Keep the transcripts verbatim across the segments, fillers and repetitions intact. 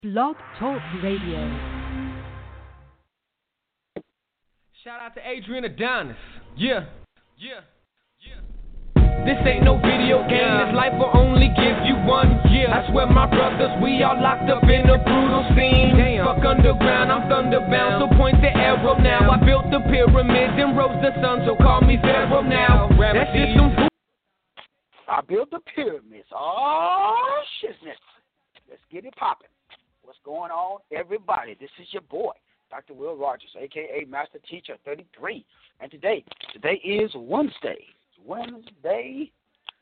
Blog Talk Radio. Shout out to Adrian Adonis. Yeah, yeah, yeah. This ain't no video game. This life will only give you one year. I swear, my brothers, we all locked up in a brutal scene. Damn. Fuck underground, I'm thunderbound. So point the arrow now. I built the pyramids and rose the sun. So call me Pharaoh now. That's just some fool. I built the pyramids. Oh, shizness. Let's get it popping. What's going on, everybody? This is your boy, Doctor Will Rogers, a k a. Master Teacher thirty-three. And today, today is Wednesday. It's Wednesday,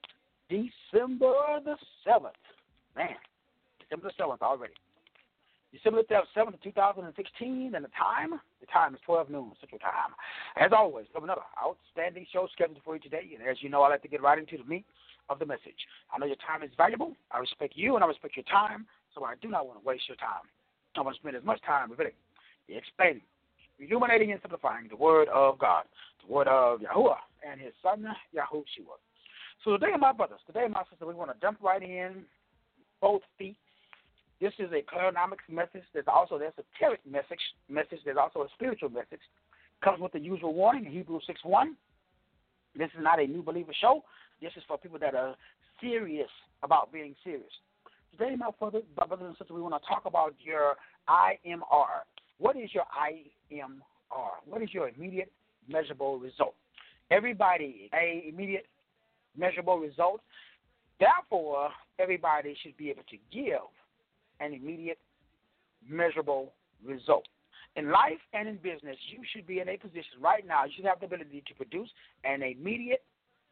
December the seventh. Man, December the seventh already. December the seventh, two thousand sixteen, and the time? The time is twelve noon Central Time. As always, we have another outstanding show scheduled for you today. And as you know, I like to get right into the meat of the message. I know your time is valuable. I respect you, and I respect your time. So I do not want to waste your time. I want to spend as much time with it, explaining, illuminating, and simplifying the Word of God, the Word of Yahuwah and His Son, Yahushua. So today, my brothers, today, my sisters, we want to jump right in, both feet. This is a clarinomics message. There's also an esoteric message. Message. There's also a spiritual message. Comes with the usual warning in Hebrews six one. This is not a new believer show. This is for people that are serious about being serious. Today, my brothers and sisters, we want to talk about your I M R. What is your I M R? What is your immediate measurable result? Everybody, a immediate measurable result. Therefore, everybody should be able to give an immediate measurable result. In life and in business, you should be in a position right now. You should have the ability to produce an immediate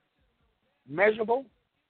measurable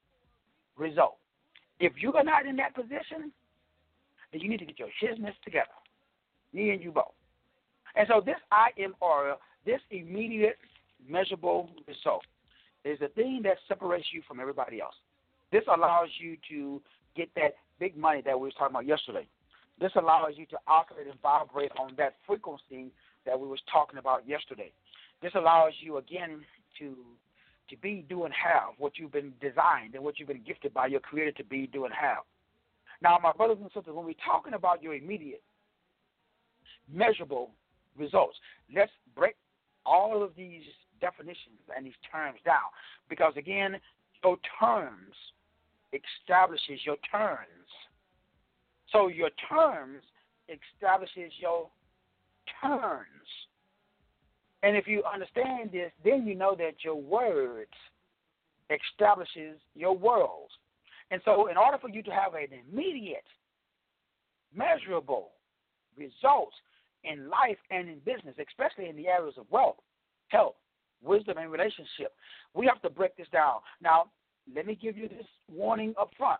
result. If you are not in that position, then you need to get your business together, me and you both. And so this I M R, this immediate measurable result, is the thing that separates you from everybody else. This allows you to get that big money that we were talking about yesterday. This allows you to oscillate and vibrate on that frequency that we was talking about yesterday. This allows you, again, to to be, do, and have what you've been designed and what you've been gifted by your Creator to be, do, and have. Now, my brothers and sisters, when we're talking about your immediate, measurable results, let's break all of these definitions and these terms down because, again, your terms establishes your turns. So your terms establishes your turns. And if you understand this, then you know that your words establishes your worlds. And so in order for you to have an immediate, measurable results in life and in business, especially in the areas of wealth, health, wisdom, and relationship, we have to break this down. Now, let me give you this warning up front.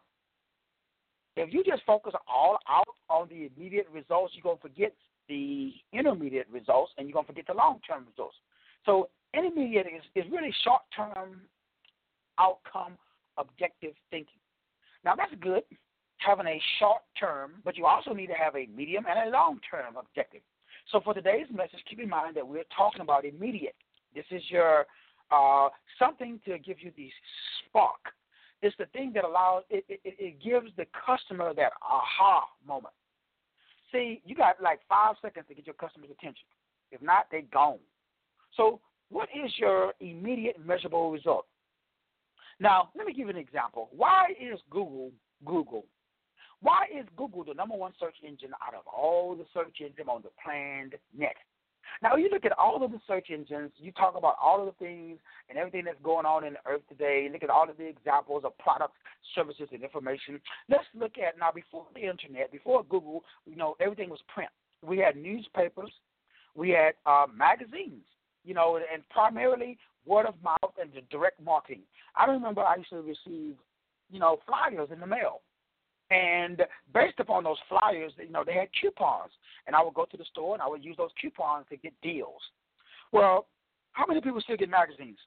If you just focus all out on the immediate results, you're going to forget the intermediate results, and you're going to forget the long-term results. So intermediate is, is really short-term outcome objective thinking. Now, that's good, having a short-term, but you also need to have a medium and a long-term objective. So for today's message, keep in mind that we're talking about immediate. This is your uh, something to give you the spark. It's the thing that allows, it, it, it gives the customer that aha moment. See, you got like five seconds to get your customer's attention. If not, they're gone. So what is your immediate measurable result? Now, let me give you an example. Why is Google Google? Why is Google the number one search engine out of all the search engines on the planet? Now, you look at all of the search engines, you talk about all of the things and everything that's going on in the earth today. Look at all of the examples of products, services, and information. Let's look at, now, before the Internet, before Google, you know, everything was print. We had newspapers. We had uh, magazines, you know, and primarily word of mouth and the direct marketing. I remember I used to receive, you know, flyers in the mail. And based upon those flyers, you know, they had coupons. And I would go to the store and I would use those coupons to get deals. Well, how many people still get magazines?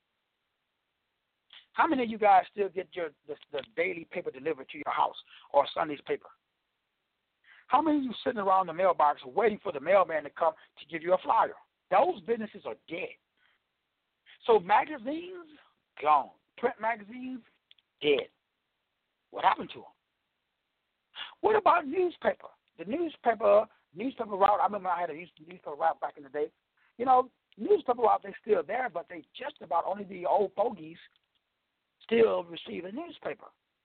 How many of you guys still get your the, the daily paper delivered to your house or Sunday's paper? How many of you sitting around the mailbox waiting for the mailman to come to give you a flyer? Those businesses are dead. So magazines, gone. Print magazines, dead. What happened to them? What about newspaper? newspaper newspaper route. I remember I had a newspaper route back in the day. You know, newspaper route, they're still there, but they just about only the old fogies still receive a newspaper.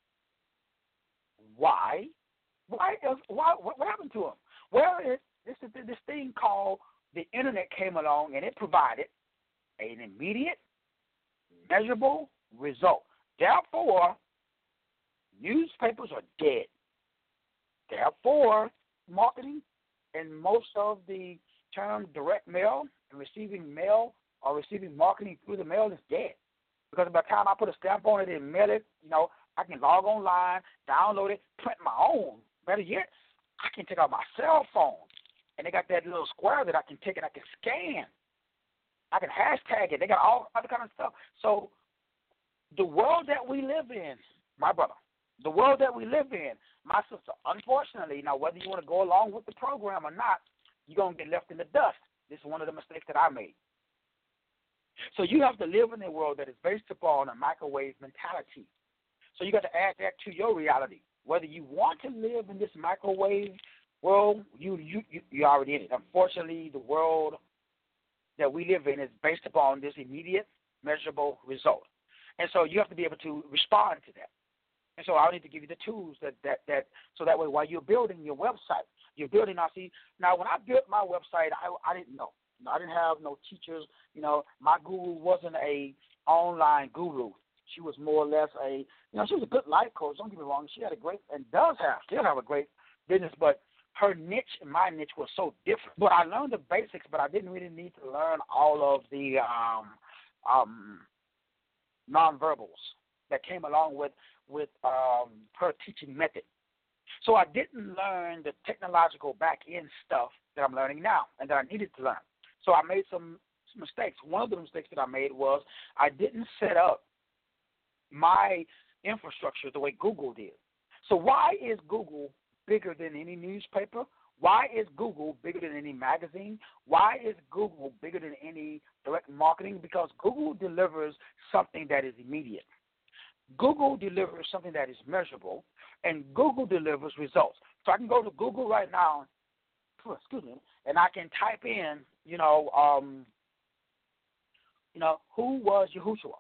Why? Why? Why? What, what happened to them? Well, it, this is this thing called the internet came along, and it provided an immediate, measurable result. Therefore, newspapers are dead. Therefore, marketing and most of the term direct mail and receiving mail or receiving marketing through the mail is dead. Because by the time I put a stamp on it and mail it, you know, I can log online, download it, print my own. Better yet, I can take out my cell phone, and they got that little square that I can take and I can scan. I can hashtag it. They got all other kind of stuff. So the world that we live in, my brother, the world that we live in, my sister, unfortunately, now whether you want to go along with the program or not, you're going to get left in the dust. This is one of the mistakes that I made. So you have to live in a world that is based upon a microwave mentality. So you got to add that to your reality. Whether you want to live in this microwave world, you you you you're already in it. Unfortunately, the world that we live in is based upon this immediate, measurable result. And so you have to be able to respond to that. And so I need to give you the tools that, that, that so that way while you're building your website, you're building, I see, now when I built my website, I, I didn't know. I didn't have no teachers. You know, my guru wasn't a online guru. She was more or less a, you know, she was a good life coach. Don't get me wrong. She had a great, and does have, still have a great business, but her niche and my niche was so different. But I learned the basics, but I didn't really need to learn all of the um, um, nonverbals that came along with, with um, her teaching method. So I didn't learn the technological back-end stuff that I'm learning now and that I needed to learn. So I made some, some mistakes. One of the mistakes that I made was I didn't set up my infrastructure the way Google did. So why is Google bigger than any newspaper? Why is Google bigger than any magazine? Why is Google bigger than any direct marketing? Because Google delivers something that is immediate. Google delivers something that is measurable, and Google delivers results. So I can go to Google right now, excuse me, and I can type in, you know, um, you know, who was Yahushua?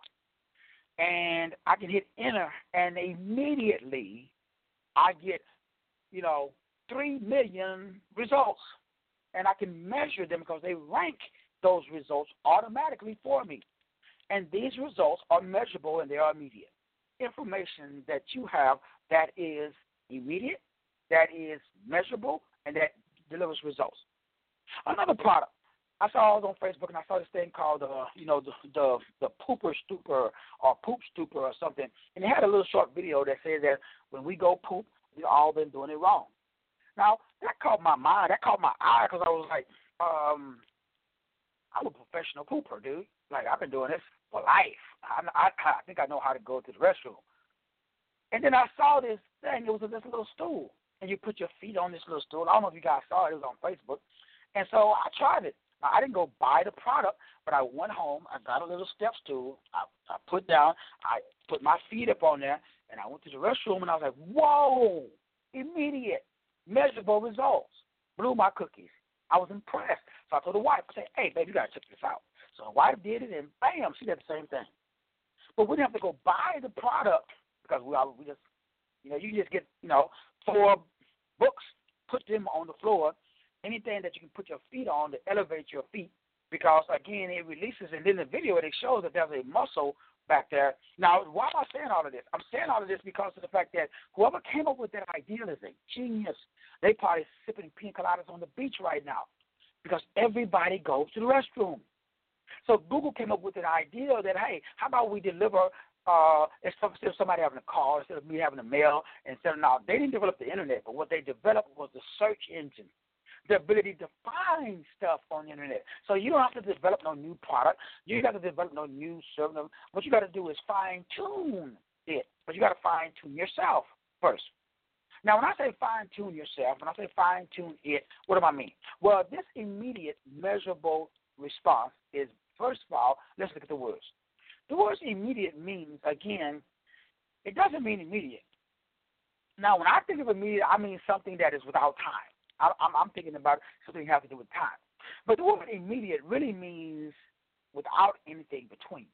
And I can hit enter, and immediately I get, you know, three million results. And I can measure them because they rank those results automatically for me. And these results are measurable and they are immediate. Information that you have that is immediate, that is measurable, and that delivers results. Another product. I saw it on Facebook, and I saw this thing called, uh, you know, the, the the pooper stupor or poop stupor or something. And it had a little short video that said that when we go poop, we've all been doing it wrong. Now, that caught my mind. That caught my eye because I was like, um, I'm a professional pooper, dude. Like, I've been doing this for life. I, I, I think I know how to go to the restroom. And then I saw this thing. It was this little stool. And you put your feet on this little stool. I don't know if you guys saw it. It was on Facebook. And so I tried it. Now, I didn't go buy the product, but I went home. I got a little step stool. I, I put down. I put my feet up on there, and I went to the restroom, and I was like, whoa, immediate, measurable results. Blew my cookies. I was impressed. So I told the wife, I said, hey, baby, you got to check this out. So the wife did it, and bam, she did the same thing. But we didn't have to go buy the product because we, all, we just, you know, you just get, you know, four books, put them on the floor, anything that you can put your feet on to elevate your feet because, again, it releases, and in the video it shows that there's a muscle back there. Now, why am I saying all of this? I'm saying all of this because of the fact that whoever came up with that idea is a genius. They probably sipping pina coladas on the beach right now because everybody goes to the restroom. So Google came up with an idea that, hey, how about we deliver uh, instead of somebody having a call, instead of me having a mail, instead of now, they didn't develop the internet, but what they developed was the search engine. The ability to find stuff on the internet. So you don't have to develop no new product. You got to develop no new service. What you got to do is fine-tune it. But you got to fine-tune yourself first. Now, when I say fine-tune yourself, when I say fine-tune it, what do I mean? Well, this immediate measurable response is, first of all, let's look at the words. The word immediate means, again, it doesn't mean immediate. Now, when I think of immediate, I mean something that is without time. I, I'm, I'm thinking about something having to do with time. But the word immediate really means without anything between.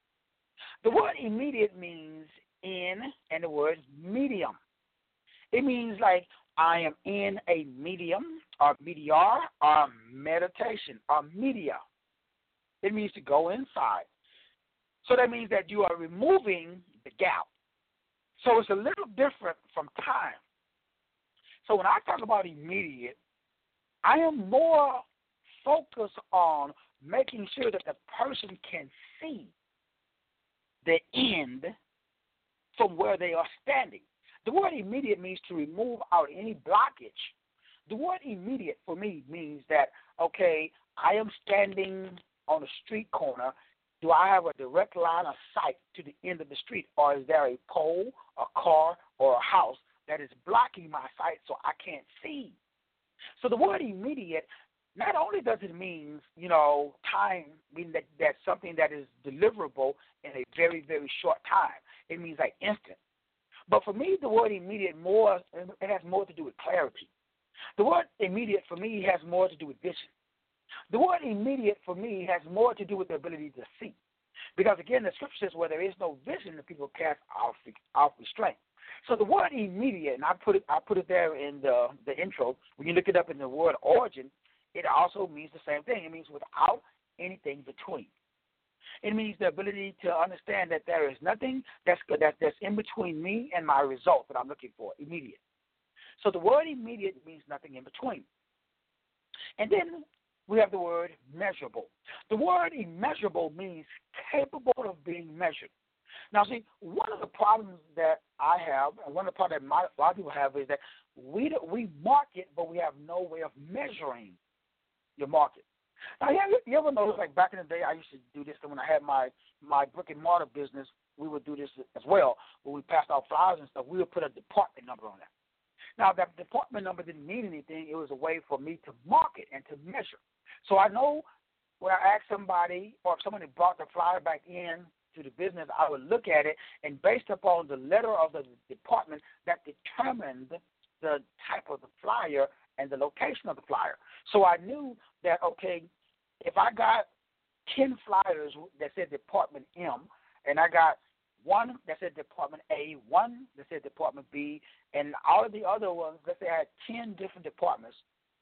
The word immediate means in, and the word medium. It means like I am in a medium or meteor or meditation or media. It means to go inside. So that means that you are removing the gap. So it's a little different from time. So when I talk about immediate, I am more focused on making sure that the person can see the end from where they are standing. The word immediate means to remove out any blockage. The word immediate for me means that, okay, I am standing on a street corner. Do I have a direct line of sight to the end of the street, or is there a pole, a car, or a house that is blocking my sight so I can't see? So the word immediate, not only does it mean, you know, time, meaning that that's something that is deliverable in a very, very short time. It means like instant. But for me, the word immediate more, it has more to do with clarity. The word immediate for me has more to do with vision. The word immediate for me has more to do with the ability to see. Because again, the scripture says where there is no vision, the people cast off, off restraint. So the word immediate, and I put it I put it there in the, the intro, when you look it up in the word origin, it also means the same thing. It means without anything between. It means the ability to understand that there is nothing that's that, that's in between me and my result that I'm looking for, immediate. So the word immediate means nothing in between. And then we have the word measurable. The word immeasurable means capable of being measured. Now, see, one of the problems that I have, and one of the problems that my, a lot of people have, is that we we market, but we have no way of measuring your market. Now, you ever, you ever notice, like back in the day, I used to do this, and when I had my, my brick-and-mortar business, we would do this as well. When we passed out flyers and stuff, we would put a department number on that. Now, that department number didn't mean anything. It was a way for me to market and to measure. So I know when I asked somebody, or if somebody brought the flyer back in to the business, I would look at it, and based upon the letter of the department, that determined the type of the flyer and the location of the flyer. So I knew that, okay, if I got ten flyers that said Department M, and I got one that said Department A, one that said Department B, and all of the other ones, let's say I had ten different departments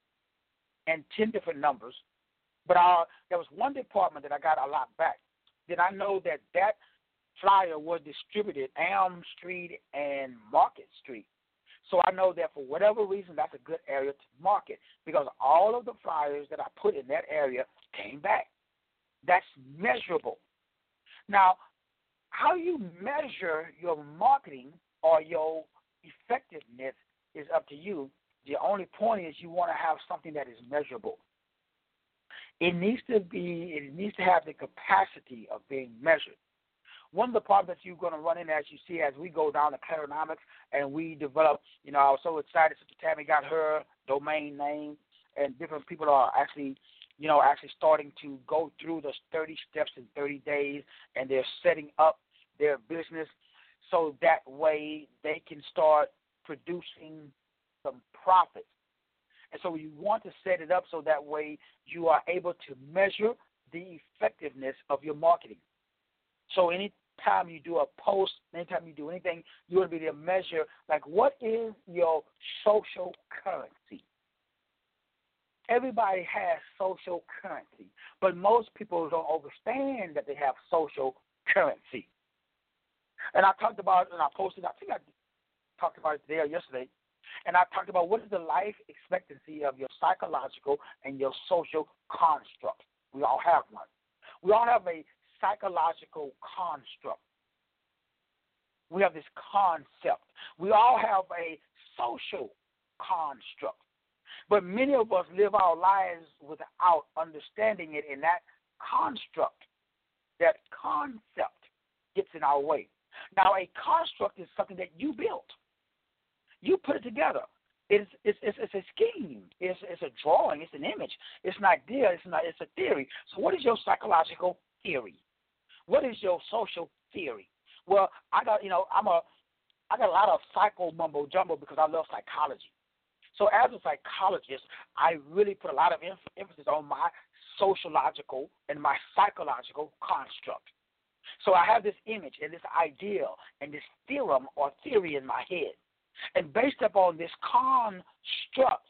and ten different numbers, but uh, there was one department that I got a lot back, then I know that that flyer was distributed Elm Street and Market Street. So I know that for whatever reason, that's a good area to market because all of the flyers that I put in that area came back. That's measurable. Now, how you measure your marketing or your effectiveness is up to you. The only point is you want to have something that is measurable. It needs to be, it needs to have the capacity of being measured. One of the problems that you're going to run in, as you see, as we go down the Claronomics and we develop, you know, I was so excited Sister Tammy got her domain name, and different people are actually, you know, actually starting to go through those thirty steps in thirty days, and they're setting up their business so that way they can start producing some profits. And so you want to set it up so that way you are able to measure the effectiveness of your marketing. So anytime you do a post, anytime you do anything, you want to be able to measure, like, what is your social currency? Everybody has social currency, but most people don't understand that they have social currency. And I talked about it, and I posted, I think I talked about it today or yesterday, and I talked about what is the life expectancy of your psychological and your social construct. We all have one. We all have a psychological construct. We have this concept. We all have a social construct. But many of us live our lives without understanding it, and that construct, that concept gets in our way. Now, a construct is something that you built. You put it together. It's, it's, it's, it's a scheme. It's, it's a drawing. It's an image. It's an idea. It's, not, it's a theory. So what is your psychological theory? What is your social theory? Well, I got, you know, I'm a, I got a lot of psycho mumbo jumbo because I love psychology. So as a psychologist, I really put a lot of em- emphasis on my sociological and my psychological construct. So I have this image and this ideal and this theorem or theory in my head. And based upon this construct,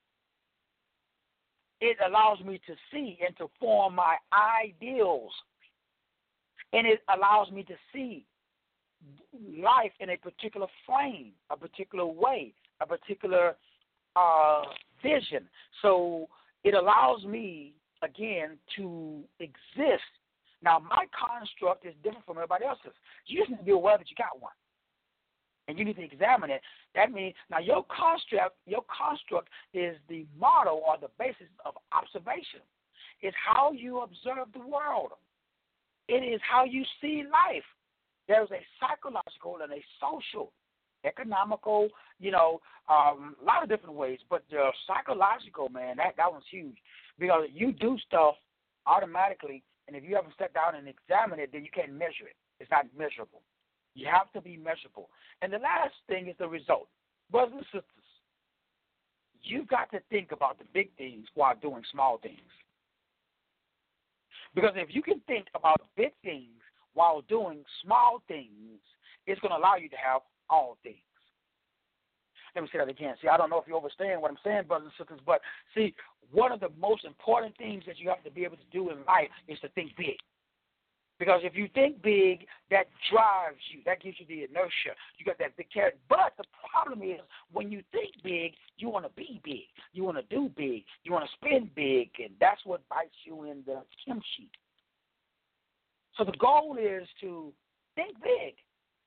it allows me to see and to form my ideals. And it allows me to see life in a particular frame, a particular way, a particular uh, vision. So it allows me, again, to exist. Now, my construct is different from everybody else's. You just need to be aware that you got one. And you need to examine it. That means, now your construct, your construct is the model or the basis of observation. It's how you observe the world. It is how you see life. There's a psychological and a social, economical, you know, um, a lot of different ways. But the psychological, man, that, that one's huge. Because you do stuff automatically, and if you haven't sat down and examined it, then you can't measure it. It's not measurable. You have to be measurable. And the last thing is the result. Brothers and sisters, you've got to think about the big things while doing small things. Because if you can think about big things while doing small things, it's going to allow you to have all things. Let me say that again. See, I don't know if you understand what I'm saying, brothers and sisters, but see, one of the most important things that you have to be able to do in life is to think big. Because if you think big, that drives you. That gives you the inertia. You got that big carrot. But the problem is when you think big, you want to be big. You want to do big. You want to spend big, and that's what bites you in the hymn sheet. So the goal is to think big.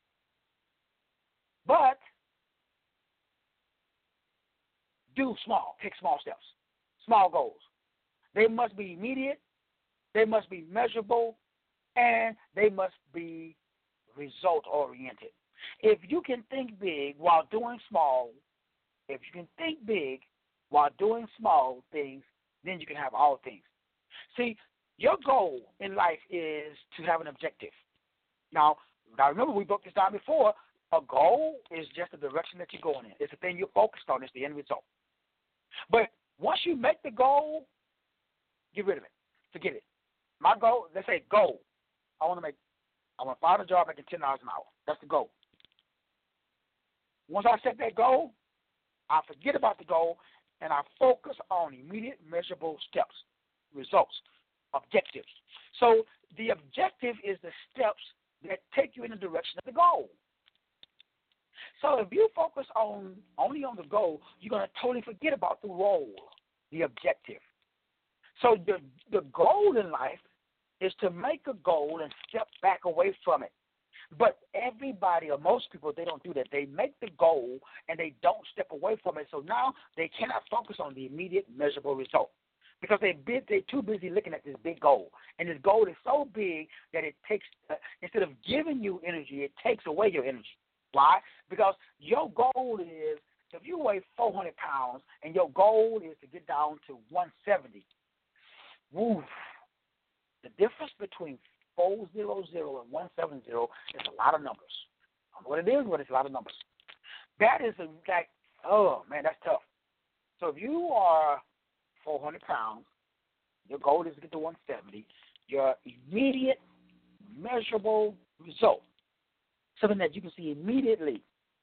But do small. Take small steps. Small goals. They must be immediate. They must be measurable. And they must be result-oriented. If you can think big while doing small, if you can think big while doing small things, then you can have all things. See, your goal in life is to have an objective. Now, now remember we broke this down before. A goal is just the direction that you're going in. It's the thing you're focused on. It's the end result. But once you make the goal, get rid of it. Forget it. My goal, let's say goal. I want to make, I want to find a job making ten dollars an hour. That's the goal. Once I set that goal, I forget about the goal, and I focus on immediate measurable steps, results, objectives. So the objective is the steps that take you in the direction of the goal. So if you focus on only on the goal, you're going to totally forget about the role, the objective. So the the goal in life is to make a goal and step back away from it. But everybody, or most people, they don't do that. They make the goal and they don't step away from it. So now they cannot focus on the immediate measurable result because they big, they're too busy looking at this big goal. And this goal is so big that it takes, uh, instead of giving you energy, it takes away your energy. Why? Because your goal is, if you weigh four hundred pounds and your goal is to get down to one seventy, woo. The difference between four hundred and one seventy is a lot of numbers. I don't know what it is, but it's a lot of numbers. That is a, like, oh, man, that's tough. So if you are four hundred pounds, your goal is to get to one seventy, your immediate measurable result, something that you can see immediately,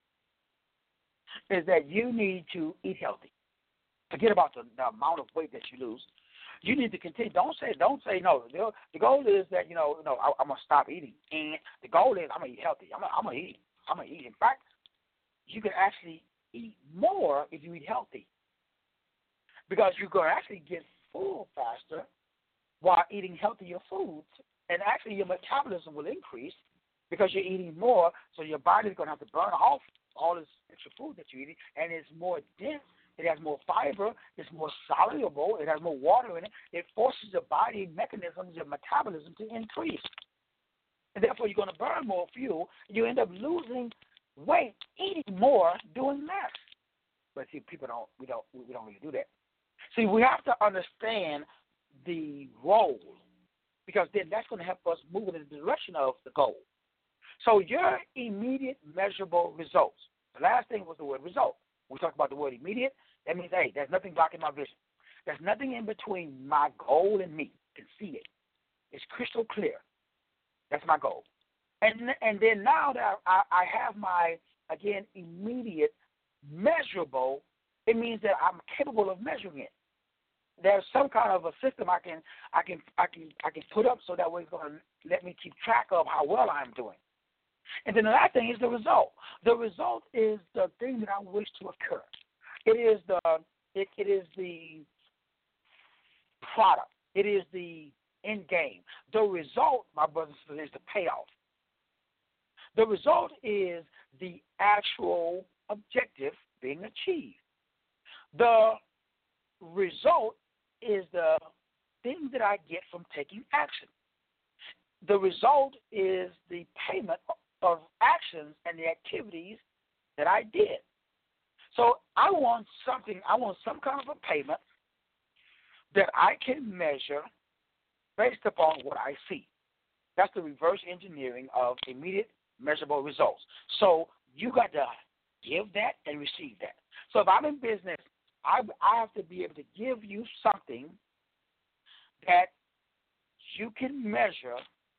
is that you need to eat healthy. Forget about the, the amount of weight that you lose. You need to continue. Don't say, don't say no. The, the goal is that, you know, you know I, I'm going to stop eating. And the goal is I'm going to eat healthy. I'm going I'm to eat. I'm going to eat. In fact, you can actually eat more if you eat healthy. Because you're going to actually get full faster while eating healthier foods. And actually your metabolism will increase because you're eating more. So your body's going to have to burn off all this extra food that you're eating. And it's more dense. It has more fiber, it's more soluble, it has more water in it. It forces your body mechanisms, your metabolism to increase. And therefore, you're going to burn more fuel. You end up losing weight, eating more, doing less. But see, people don't, we don't, we don't really do that. See, we have to understand the role because then that's going to help us move in the direction of the goal. So your immediate measurable results. The last thing was the word result. We talked about the word immediate, That means, hey, there's nothing blocking my vision. There's nothing in between my goal and me. You can see it. It's crystal clear. That's my goal. And and then now that I, I have my, again, immediate, measurable, it means that I'm capable of measuring it. There's some kind of a system I can I can I can I can put up so that way it's going to let me keep track of how well I'm doing. And then the last thing is the result. The result is the thing that I wish to occur. It is the it, it is the product. It is the end game. The result, my brothers and sisters, is the payoff. The result is the actual objective being achieved. The result is the thing that I get from taking action. The result is the payment of actions and the activities that I did. So I want something, I want some kind of a payment that I can measure based upon what I see. That's the reverse engineering of immediate measurable results. So you got to give that and receive that. So if I'm in business, I, I have to be able to give you something that you can measure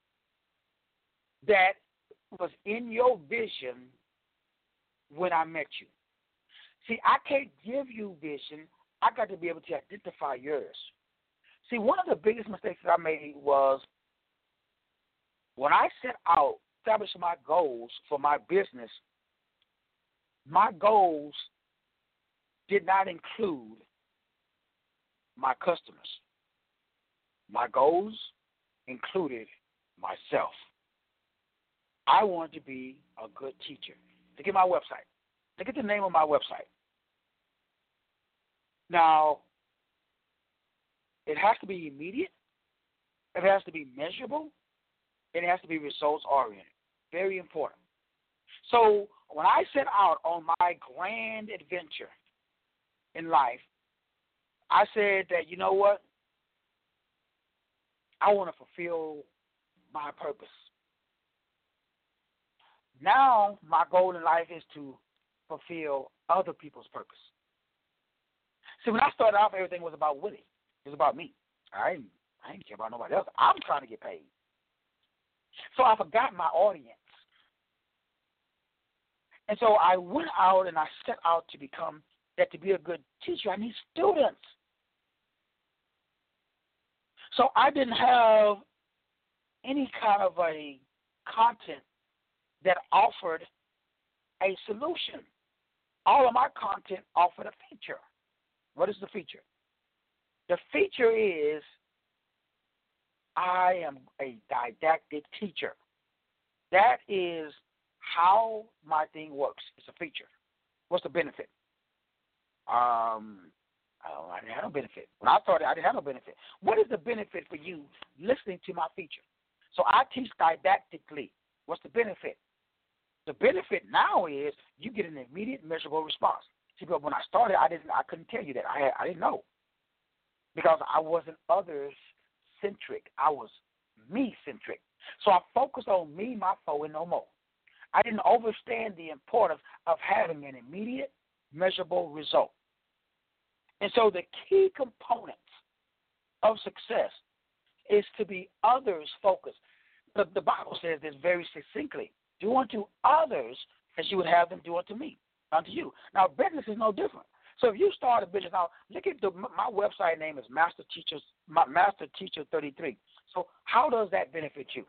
that was in your vision when I met you. See, I can't give you vision. I got to be able to identify yours. See, one of the biggest mistakes that I made was when I set out establishing my goals for my business, my goals did not include my customers. My goals included myself. I wanted to be a good teacher. Look at my website. Look at the name of my website. Now, it has to be immediate, it has to be measurable, and it has to be results-oriented. Very important. So when I set out on my grand adventure in life, I said that, you know what? I want to fulfill my purpose. Now my goal in life is to fulfill other people's purpose. See, when I started off, everything was about Willie. It was about me. I didn't, I didn't care about nobody else. I'm trying to get paid. So I forgot my audience. And so I went out and I set out to become, that to be a good teacher, I need students. So I didn't have any kind of a content that offered a solution. All of my content offered a feature. What is the feature? The feature is I am a didactic teacher. That is how my thing works. It's a feature. What's the benefit? Um, I, don't, I didn't have no benefit. When I started, I didn't have no benefit. What is the benefit for you listening to my feature? So I teach didactically. What's the benefit? The benefit now is you get an immediate, measurable response. See, but when I started, I didn't. I couldn't tell you that. I had, I didn't know because I wasn't others centric. I was me centric. So I focused on me, my foe, and no more. I didn't understand the importance of having an immediate, measurable result. And so the key components of success is to be others focused. The, the Bible says this very succinctly: do unto others as you would have them do unto me. Unto you. Now, business is no different. So if you start a business, now look at the, my website name is Master Teachers, Master Teacher thirty-three. So how does that benefit you?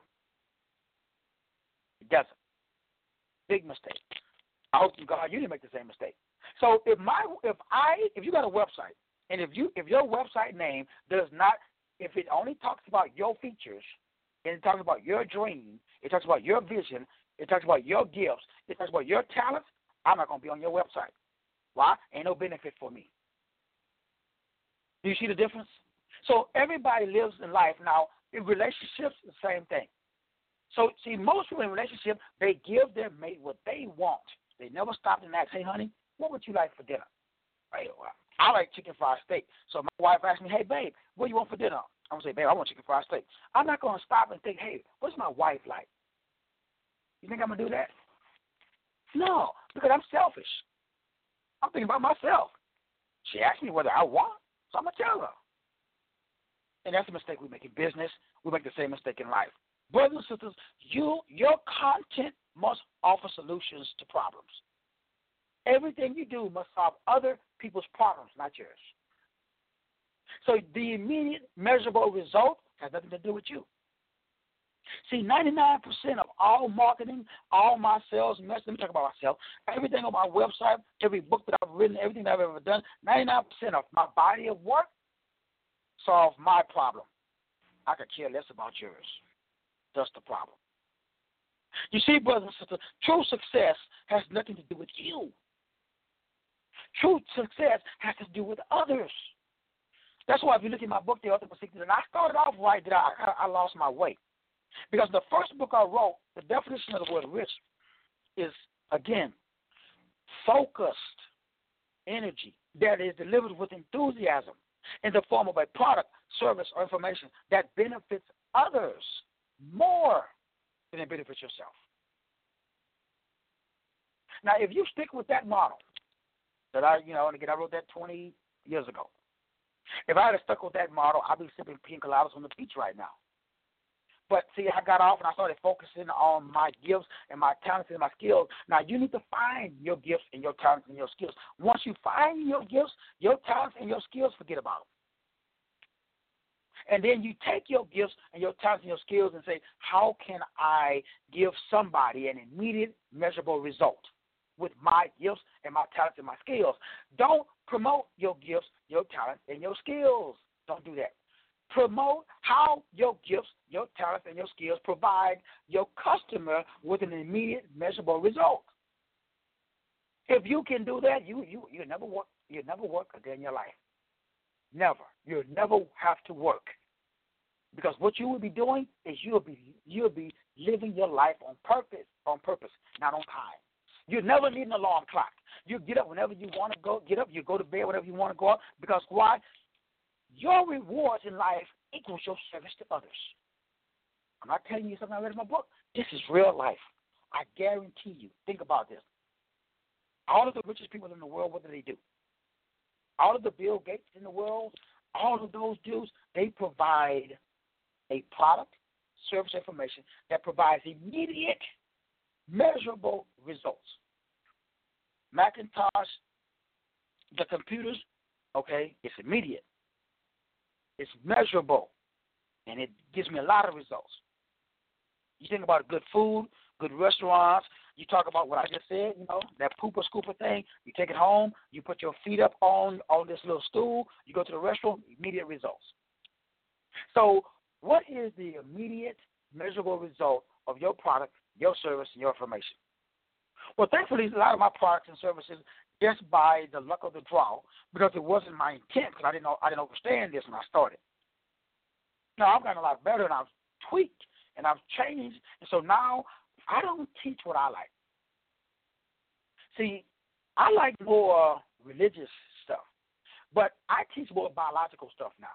It doesn't. Big mistake. I hope to God you didn't make the same mistake. So if my if I if you got a website and if you if your website name does not if it only talks about your features and it talks about your dream, it talks about your vision, it talks about your gifts, it talks about your talents, I'm not going to be on your website. Why? Ain't no benefit for me. Do you see the difference? So everybody lives in life. Now, in relationships, the same thing. So, see, most people in relationships, they give their mate what they want. They never stop and ask, hey, honey, what would you like for dinner? Right? Well, I like chicken fried steak. So my wife asked me, hey, babe, what do you want for dinner? I'm going to say, babe, I want chicken fried steak. I'm not going to stop and think, hey, what's my wife like? You think I'm going to do that? No, because I'm selfish. I'm thinking about myself. She asked me whether I want, so I'm going to tell her. And that's a mistake we make in business. We make the same mistake in life. Brothers and sisters, you, your content must offer solutions to problems. Everything you do must solve other people's problems, not yours. So the immediate measurable result has nothing to do with you. See, ninety-nine percent of all marketing, all my sales message, let me talk about myself, everything on my website, every book that I've written, everything that I've ever done, ninety-nine percent of my body of work solve my problem. I could care less about yours. That's the problem. You see, brothers and sisters, true success has nothing to do with you. True success has to do with others. That's why if you look at my book, The Ultimate Secret, and I started off right, that I, I lost my way. Because the first book I wrote, the definition of the word rich is, again, focused energy that is delivered with enthusiasm in the form of a product, service, or information that benefits others more than it benefits yourself. Now, if you stick with that model that I, you know, and again, I wrote that twenty years ago. If I had stuck with that model, I'd be sipping pina coladas on the beach right now. But, see, I got off and I started focusing on my gifts and my talents and my skills. Now, you need to find your gifts and your talents and your skills. Once you find your gifts, your talents, and your skills, forget about them. And then you take your gifts and your talents and your skills and say, how can I give somebody an immediate, measurable result with my gifts and my talents and my skills? Don't promote your gifts, your talents, and your skills. Don't do that. Promote how your gifts, your talents, and your skills provide your customer with an immediate, measurable result. If you can do that, you you you never work you never work a day in your life. Never. You'll never have to work. Because what you will be doing is you'll be you'll be living your life on purpose, on purpose, not on time. You never need an alarm clock. You get up whenever you want to go, get up, you go to bed whenever you want to go up. Because why? Your rewards in life equals your service to others. I'm not telling you something I read in my book. This is real life. I guarantee you. Think about this. All of the richest people in the world, what do they do? All of the Bill Gates in the world, all of those dudes, they provide a product, service, information that provides immediate, measurable results. Macintosh, the computers, okay, it's immediate. It's measurable, and it gives me a lot of results. You think about good food, good restaurants. You talk about what I just said, you know, that pooper scooper thing. You take it home. You put your feet up on, on this little stool. You go to the restaurant, immediate results. So what is the immediate, measurable result of your product, your service, and your information? Well, thankfully, a lot of my products and services, just by the luck of the draw, because it wasn't my intent, because I didn't know, I didn't understand this when I started. Now, I've gotten a lot better, and I've tweaked, and I've changed, and so now I don't teach what I like. See, I like more religious stuff, but I teach more biological stuff now.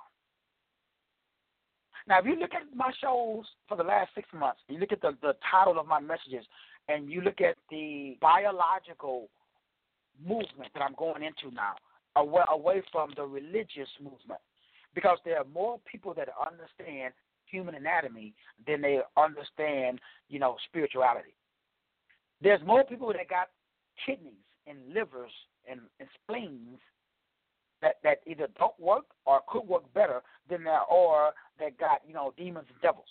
Now, if you look at my shows for the last six months, you look at the, the title of my messages, and you look at the biological movement that I'm going into now, away, away from the religious movement, because there are more people that understand human anatomy than they understand, you know, spirituality. There's more people that got kidneys and livers and, and spleens that, that either don't work or could work better than there are that got, you know, demons and devils.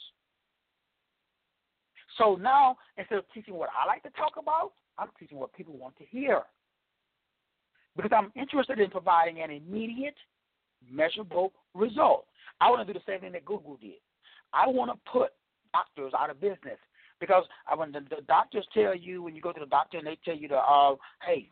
So now, instead of teaching what I like to talk about, I'm teaching what people want to hear. Because I'm interested in providing an immediate, measurable result. I want to do the same thing that Google did. I want to put doctors out of business. Because when the, the doctors tell you, when you go to the doctor and they tell you, to, uh, hey,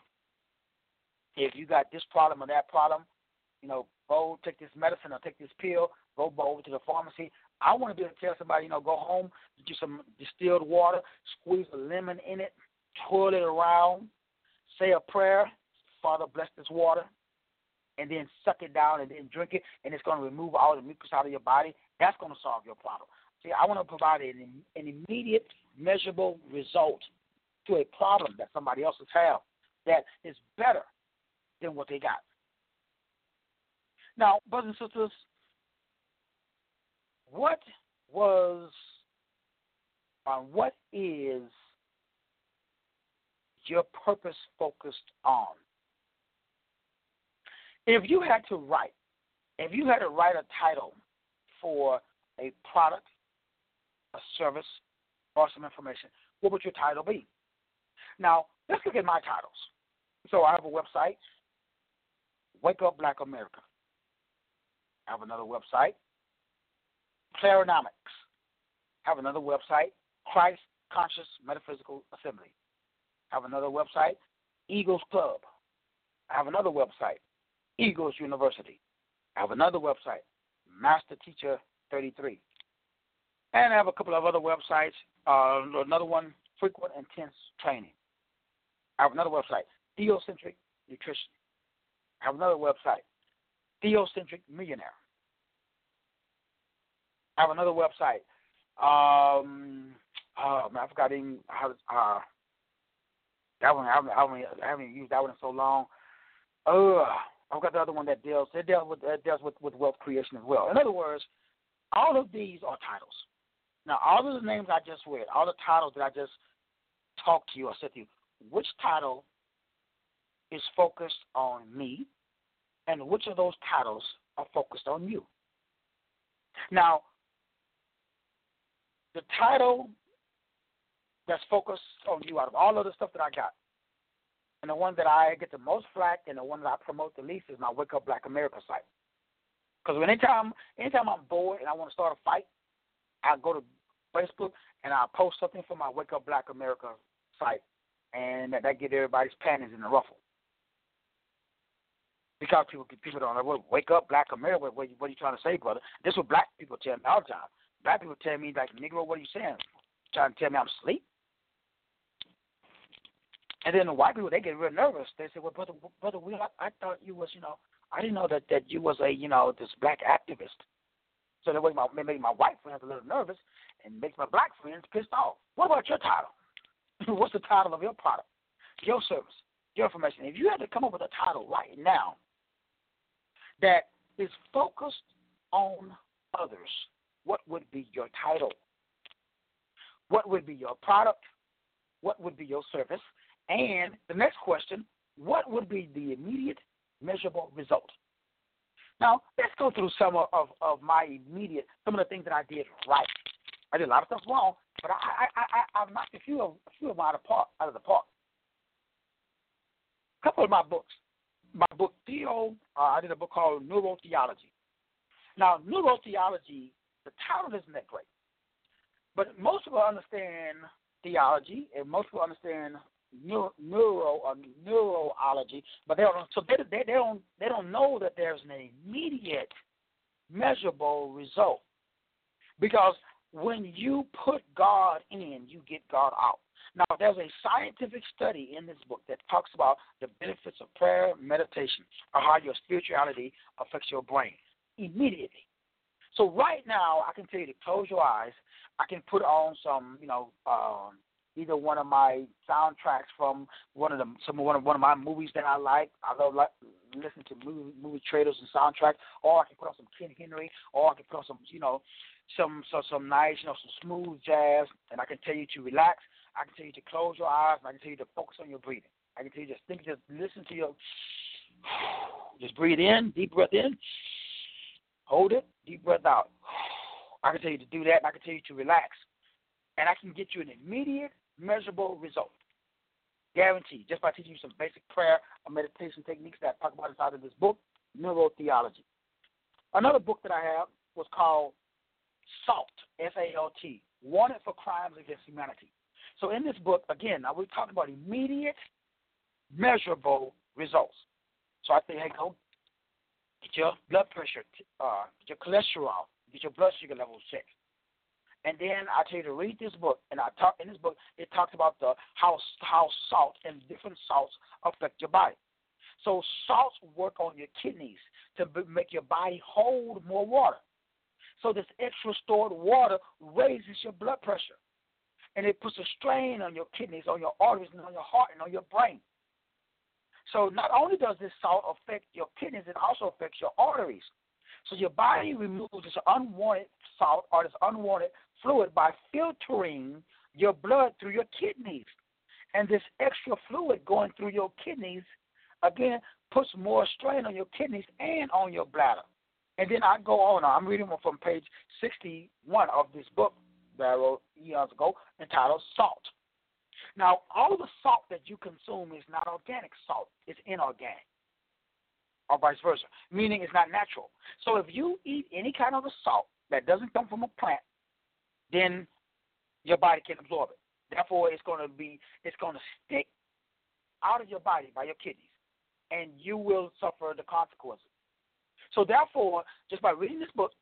if you got this problem or that problem, you know, go take this medicine or take this pill, go over to the pharmacy. I want to be able to tell somebody, you know, go home, get you some distilled water, squeeze a lemon in it, twirl it around, say a prayer, Father, bless this water, and then suck it down and then drink it, and it's going to remove all the mucus out of your body. That's going to solve your problem. See, I want to provide an, an immediate, measurable result to a problem that somebody else has had that is better than what they got. Now, brothers and sisters, what was, uh, what is your purpose focused on? If you had to write, if you had to write a title for a product, a service, or some information, what would your title be? Now, let's look at my titles. So I have a website, Wake Up Black America. I have another website, Clarinomics. I have another website, Christ Conscious Metaphysical Assembly. I have another website, Eagles Club. I have another website, Eagles University. I have another website, Master Teacher thirty-three. And I have a couple of other websites, uh, another one, Frequent Intense Training. I have another website, Theocentric Nutrition. I have another website, Theocentric Millionaire. I have another website. Um, oh, man, I forgot even how to, uh, that one, I haven't, I, haven't, I haven't used that one in so long. Uh, I've got the other one that deals, it deals with, it deals with, with wealth creation as well. In other words, all of these are titles. Now, all of the names I just read, all the titles that I just talked to you or said to you, which title is focused on me, and which of those titles are focused on you? Now, the title that's focused on you out of all of the stuff that I got, and the one that I get the most flack and the one that I promote the least is my Wake Up Black America site. Because anytime, anytime I'm bored and I want to start a fight, I go to Facebook and I post something from my Wake Up Black America site, and that, that get everybody's panties in a ruffle. Because people people don't know, well, Wake Up Black America, what, what, what are you trying to say, brother? This is what black people tell me all the time. Black people tell me, like, Negro, what are you saying? Trying to tell me I'm asleep? And then the white people, they get real nervous. They say, well, brother, brother, we, I, I thought you was, you know, I didn't know that, that you was a, you know, this black activist. So that way my, maybe my white friends a little nervous and makes my black friends pissed off. What about your title? What's the title of your product, your service, your information? If you had to come up with a title right now that is focused on others, what would be your title? What would be your product? What would be your service? And the next question, what would be the immediate measurable result? Now, let's go through some of, of, of my immediate, some of the things that I did right. I did a lot of stuff wrong, but I, I, I, I've knocked a few of, a few of them out of, park, out of the park. A couple of my books. My book, Theo, uh, I did a book called Neurotheology. Now, Neurotheology, the title isn't that great. But most people understand theology, and most people understand neuro, neuro or neurology, but they don't. So they, they, they don't they don't know that there's an immediate, measurable result. Because when you put God in, you get God out. Now, there's a scientific study in this book that talks about the benefits of prayer, meditation, or how your spirituality affects your brain immediately. So right now, I can tell you to close your eyes. I can put on some, you know, um, either one of my soundtracks from one of the some one of one of my movies that I like. I love like listen to movie, movie trailers and soundtracks, or I can put on some Ken Henry, or I can put on some, you know, some some some nice, you know, some smooth jazz, and I can tell you to relax. I can tell you to close your eyes, and I can tell you to focus on your breathing. I can tell you just think, just listen to your, just breathe in, deep breath in, hold it, deep breath out. I can tell you to do that, and I can tell you to relax. And I can get you an immediate, measurable result. Guaranteed, just by teaching you some basic prayer or meditation techniques that I talk about inside of this book, Neurotheology. Another book that I have was called SALT, S A L T, Wanted for Crimes Against Humanity. So in this book, again, now we're talking about immediate, measurable results. So I say, hey, go get your blood pressure, uh, get your cholesterol, get your blood sugar levels checked. And then I tell you to read this book, and I talk in this book. It talks about the how how salt and different salts affect your body. So salts work on your kidneys to b- make your body hold more water. So this extra stored water raises your blood pressure, and it puts a strain on your kidneys, on your arteries, and on your heart, and on your brain. So not only does this salt affect your kidneys, it also affects your arteries. So your body removes this unwanted salt or this unwanted fluid by filtering your blood through your kidneys. And this extra fluid going through your kidneys, again, puts more strain on your kidneys and on your bladder. And then I go on. I'm reading from page sixty-one of this book that I wrote years ago entitled Salt. Now, all the salt that you consume is not organic salt. It's inorganic, or vice versa, meaning it's not natural. So if you eat any kind of a salt that doesn't come from a plant, then your body can absorb it. Therefore, it's going to be, it's going to stick out of your body by your kidneys, and you will suffer the consequences. So therefore, just by reading this book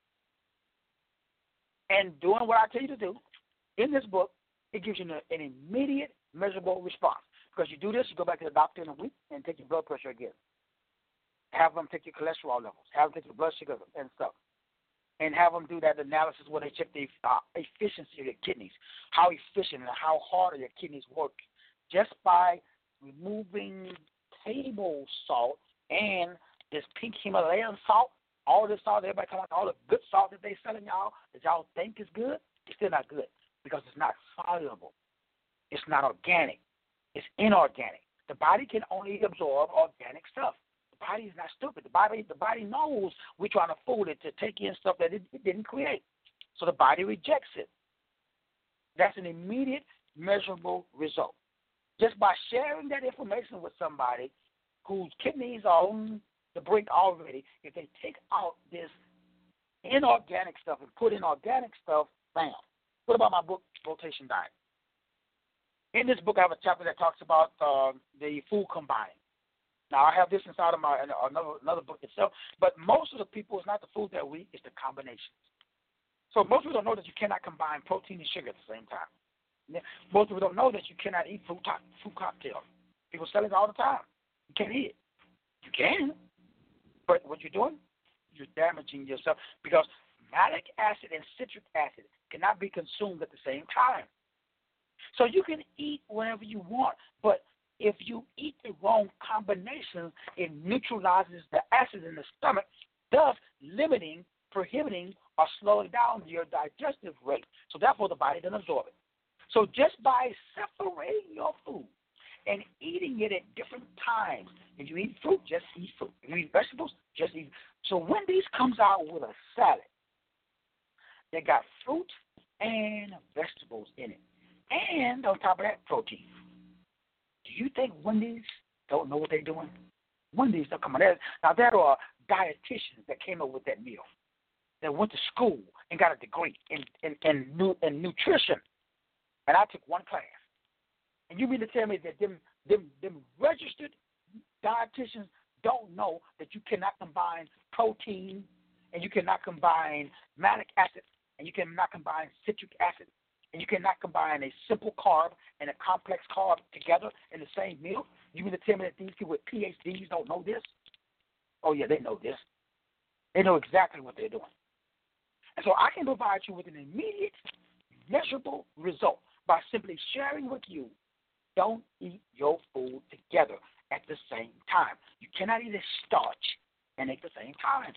and doing what I tell you to do in this book, it gives you an immediate, measurable response. Because you do this, you go back to the doctor in a week and take your blood pressure again. Have them take your cholesterol levels. Have them take your blood sugar and stuff. And have them do that analysis where they check the uh, efficiency of your kidneys, how efficient and how hard are your kidneys work. Just by removing table salt and this pink Himalayan salt, all this salt, everybody come out, all the good salt that they selling y'all that y'all think is good, it's still not good because it's not soluble. It's not organic. It's inorganic. The body can only absorb organic stuff. The body is not stupid. The body, the body knows we're trying to fool it to take in stuff that it, it didn't create. So the body rejects it. That's an immediate, measurable result. Just by sharing that information with somebody whose kidneys are on the brink already, if they take out this inorganic stuff and put in organic stuff, bam. What about my book, Rotation Diet? In this book, I have a chapter that talks about uh, the food combining. Now, I have this inside of my another, another book itself, but most of the people, it's not the food that we eat, it's the combinations. So most people don't know that you cannot combine protein and sugar at the same time. Most people don't know that you cannot eat fruit, fruit cocktails. People sell it all the time. You can't eat it. You can, but what you're doing, you're damaging yourself because malic acid and citric acid cannot be consumed at the same time. So you can eat whatever you want, but if you eat the wrong combination, it neutralizes the acid in the stomach, thus limiting, prohibiting, or slowing down your digestive rate. So therefore, the body doesn't absorb it. So just by separating your food and eating it at different times, if you eat fruit, just eat fruit. If you eat vegetables, just eat. So Wendy's comes out with a salad that got fruit and vegetables in it, and on top of that, protein. Do you think Wendy's don't know what they're doing? Wendy's don't come on there. Now, there are dietitians that came up with that meal, that went to school and got a degree in, in, in, nu- in nutrition. And I took one class. And you mean to tell me that them, them, them registered dietitians don't know that you cannot combine protein and you cannot combine malic acid and you cannot combine citric acid and you cannot combine a simple carb and a complex carb together in the same meal? You mean to tell me that these people with P H Ds don't know this? Oh, yeah, they know this. They know exactly what they're doing. And so I can provide you with an immediate, measurable result by simply sharing with you, don't eat your food together at the same time. You cannot eat a starch and at the same time.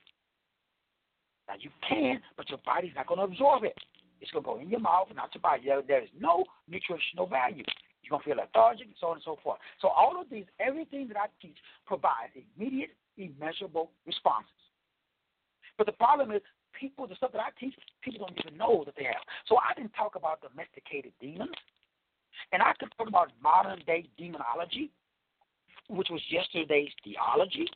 Now, you can, but your body's not going to absorb it. It's going to go in your mouth and out your body. There, there is no nutritional value. You're going to feel lethargic and so on and so forth. So all of these, everything that I teach provides immediate, immeasurable responses. But the problem is, people, the stuff that I teach, people don't even know that they have. So I can talk about domesticated demons, and I can talk about modern-day demonology, which was yesterday's theology.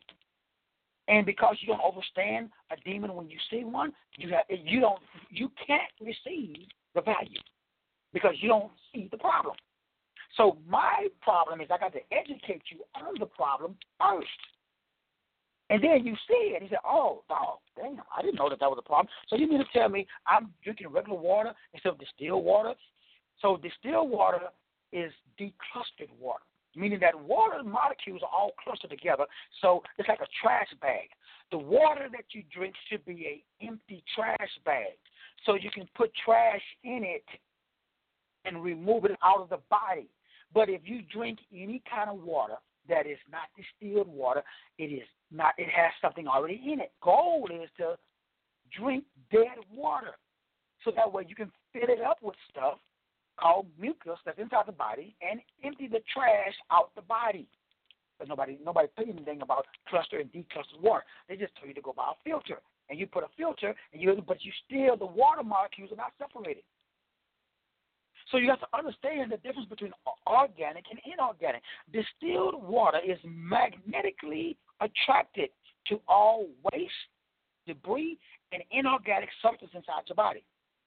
And because you don't understand a demon when you see one, you have you don't you can't receive the value because you don't see the problem. So my problem is I got to educate you on the problem first. And then you see it, and you say, oh, dog, damn, I didn't know that that was a problem. So you mean to tell me I'm drinking regular water instead of distilled water? So distilled water is declustered water, meaning that water molecules are all clustered together, so it's like a trash bag. The water that you drink should be an empty trash bag, so you can put trash in it and remove it out of the body. But if you drink any kind of water that is not distilled water. It is not. It has something already in it. Goal is to drink dead water, so that way you can fill it up with stuff called mucus that's inside the body and empty the trash out the body. But nobody, nobody tell you anything about cluster and declustered water. They just tell you to go buy a filter, and you put a filter, and you, but you still the water molecules are not separated. So you have to understand the difference between organic and inorganic. Distilled water is magnetically attracted to all waste, debris, and inorganic substance inside your body.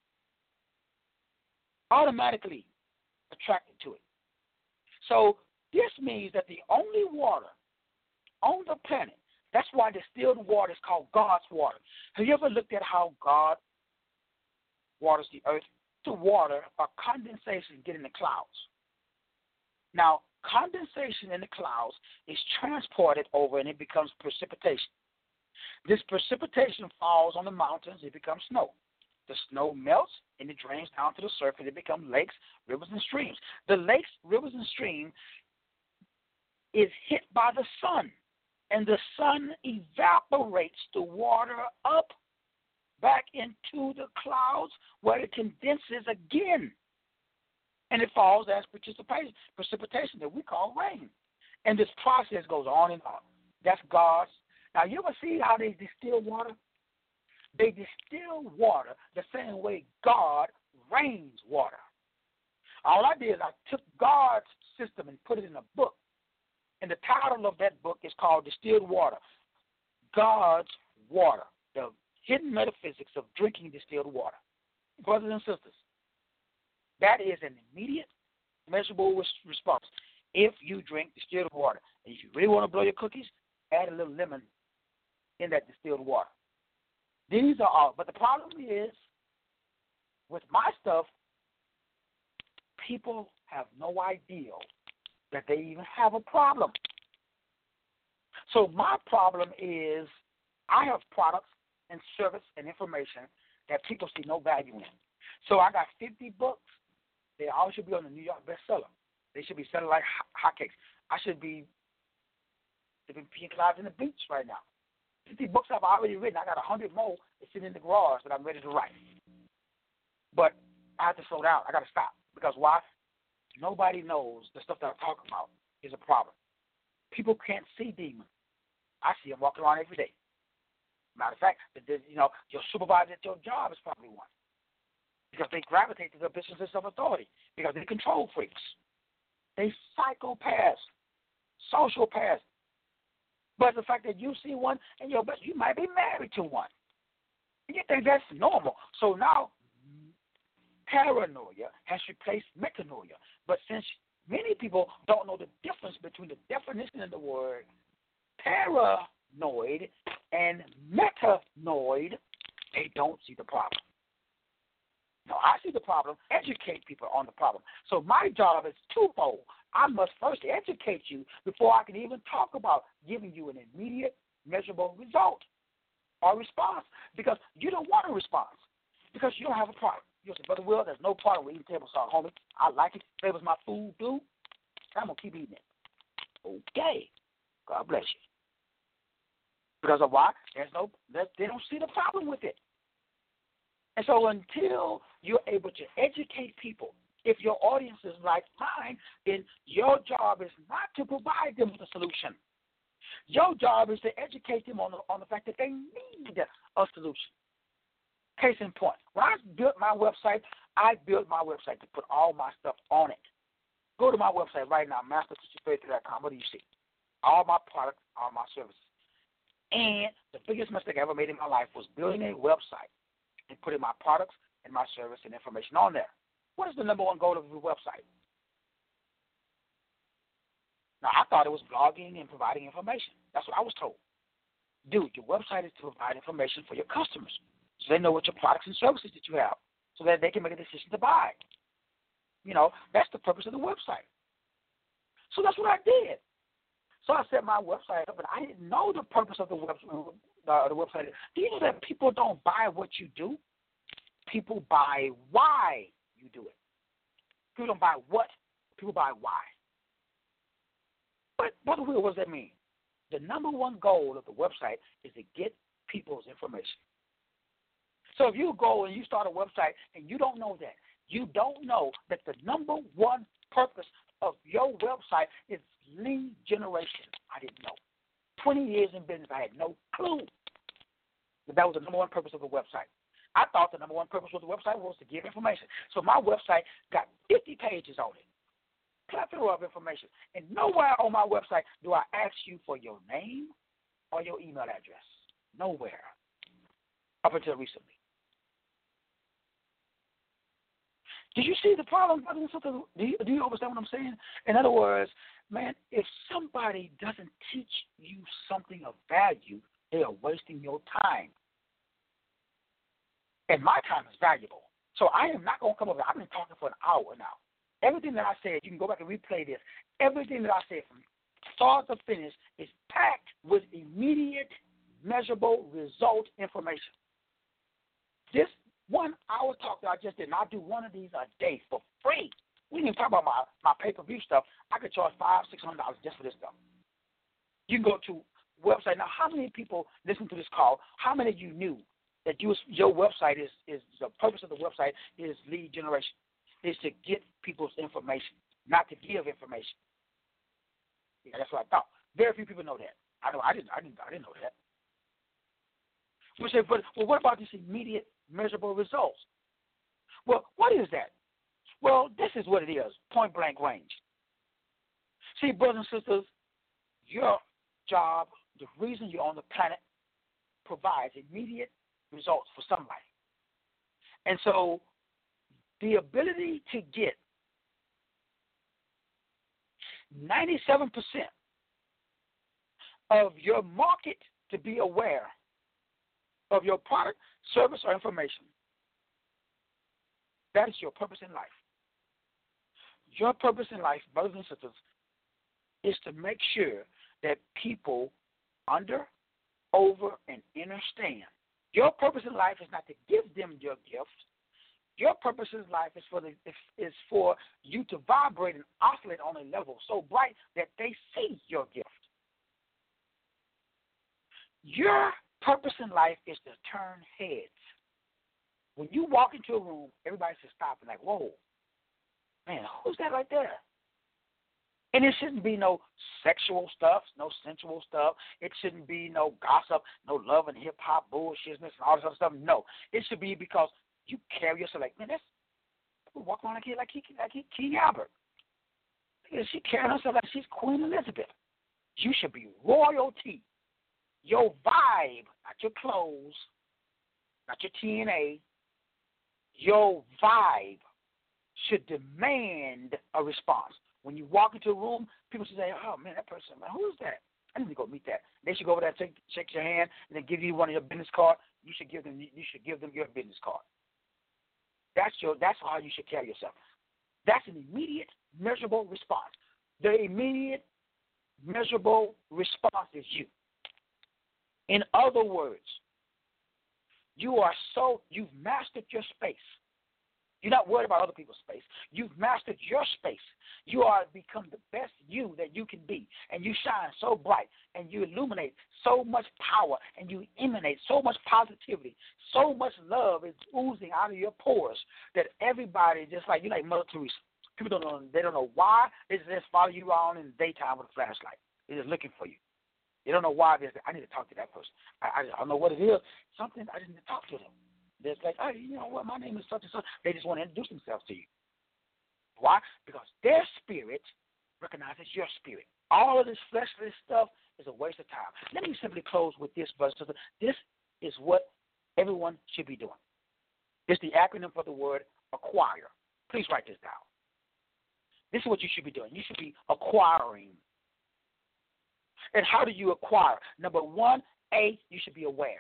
Automatically attracted to it. So this means that the only water on the planet, that's why distilled water is called God's water. Have you ever looked at how God waters the earth? To water or condensation get in the clouds. Now, condensation in the clouds is transported over and it becomes precipitation. This precipitation falls on the mountains, it becomes snow. The snow melts and it drains down to the surface, it becomes lakes, rivers, and streams. The lakes, rivers, and streams is hit by the sun, and the sun evaporates the water up back into the clouds where it condenses again. And it falls as precipitation, precipitation that we call rain. And this process goes on and on. That's God's. Now, you ever see how they distill water? They distill water the same way God rains water. All I did is I took God's system and put it in a book. And the title of that book is called Distilled Water. God's Water. The hidden metaphysics of drinking distilled water. Brothers and sisters, that is an immediate, measurable response if you drink distilled water. And if you really want to blow your cookies, add a little lemon in that distilled water. These are all. But the problem is, with my stuff, people have no idea that they even have a problem. So my problem is I have products and service and information that people see no value in. So I got fifty books. They all should be on the New York bestseller. They should be selling like hotcakes. I should be living pink clouds in the beach right now. fifty books I've already written. I got one hundred more that's sitting in the garage that I'm ready to write. But I have to slow down. I got to stop. Because why? Nobody knows the stuff that I'm talking about is a problem. People can't see demons. I see them walking around every day. Matter of fact, you know, your supervisor at your job is probably one. Because they gravitate to the businesses of authority. Because they're control freaks. They psychopaths, sociopaths. But the fact that you see one and your best, you might be married to one. And you think that's normal. So now, paranoia has replaced metanoia. But since many people don't know the difference between the definition of the word paranoid and metanoid, they don't see the problem. Now, I see the problem, educate people on the problem. So my job is twofold. I must first educate you before I can even talk about giving you an immediate, measurable result or response, because you don't want a response, because you don't have a problem. You say, Brother Will, there's no problem with eating table salt, homie. I like it. Flavors my food, dude. I'm going to keep eating it. Okay. God bless you. Because of why? There's no, they don't see the problem with it. And so until you're able to educate people, if your audience is like mine, then your job is not to provide them with a solution. Your job is to educate them on the, on the fact that they need a solution. Case in point, when I built my website, I built my website to put all my stuff on it. Go to my website right now, master teacher faith dot com. What do you see? All my products, all my services. And the biggest mistake I ever made in my life was building a website and putting my products and my service and information on there. What is the number one goal of your website? Now, I thought it was blogging and providing information. That's what I was told. Dude, your website is to provide information for your customers so they know what your products and services that you have so that they can make a decision to buy. You know, that's the purpose of the website. So that's what I did. So I set my website up, and I didn't know the purpose of the, web, uh, the website. Do you know that people don't buy what you do? People buy why you do it. People don't buy what, people buy why. But, Brother Will, what does that mean? The number one goal of the website is to get people's information. So if you go and you start a website and you don't know that, you don't know that the number one purpose of your website is lead generation. I didn't know. twenty years in business, I had no clue that that was the number one purpose of the website. I thought the number one purpose of the website was to give information. So my website got fifty pages on it, plethora of information. And nowhere on my website do I ask you for your name or your email address. Nowhere. Up until recently. Do you see the problem, brothers and sisters? Do you, do you understand what I'm saying? In other words, man, if somebody doesn't teach you something of value, they are wasting your time. And my time is valuable. So I am not going to come over. I've been talking for an hour now. Everything that I said, you can go back and replay this. Everything that I said from start to finish is packed with immediate, measurable result information. This one hour talk that I just did, and I do one of these a day for free. We didn't even talk about my, my pay-per-view stuff. I could charge five, six hundred dollars just for this stuff. You can go to website. Now, how many people listen to this call? How many of you knew that you, your website is, is the purpose of the website is lead generation, is to get people's information, not to give information? Yeah, that's what I thought. Very few people know that. I know I didn't. I didn't. I didn't know that. We say, but well, what about this immediate, measurable results? Well, what is that? Well, this is what it is, point blank range. See, brothers and sisters, your job, the reason you're on the planet, provides immediate results for somebody. And so the ability to get ninety-seven percent of your market to be aware of your product, service, or information, that is your purpose in life. Your purpose in life, brothers and sisters, is to make sure that people under, over, and understand. Your purpose in life is not to give them your gift. Your purpose in life is for the is for you to vibrate and oscillate on a level so bright that they see your gift. Your purpose in life is to turn heads. When you walk into a room, everybody should stop and like, whoa, man, who's that right there? And it shouldn't be no sexual stuff, no sensual stuff. It shouldn't be no gossip, no love and hip-hop bullshitness and all this other stuff. No. It should be because you carry yourself like, man, that's, walk around like he, like he, like he King Albert. She carrying herself like she's Queen Elizabeth. You should be royalty. Your vibe, not your clothes, not your T N A, your vibe should demand a response. When you walk into a room, people should say, oh, man, that person, man, who is that? I need to go meet that. They should go over there and take, shake your hand and then give you one of your business cards. You should give them you should give them your business card. That's your that's how you should carry yourself. That's an immediate, measurable response. The immediate, measurable response is you. In other words, you are so, you've mastered your space. You're not worried about other people's space. You've mastered your space. You are become the best you that you can be. And you shine so bright and you illuminate so much power and you emanate so much positivity. So much love is oozing out of your pores that everybody, just like you like Mother Teresa. People don't know, they don't know why. They just follow you around in the daytime with a flashlight. They're just looking for you. They don't know why. I need to talk to that person. I, I, I don't know what it is. Something, I just need to talk to them. They're like, hey, you know what, my name is such and such. They just want to introduce themselves to you. Why? Because their spirit recognizes your spirit. All of this fleshly stuff is a waste of time. Let me simply close with this, brothers and sisters. This is what everyone should be doing. It's the acronym for the word acquire. Please write this down. This is what you should be doing. You should be acquiring. And how do you acquire? Number one, A, you should be aware.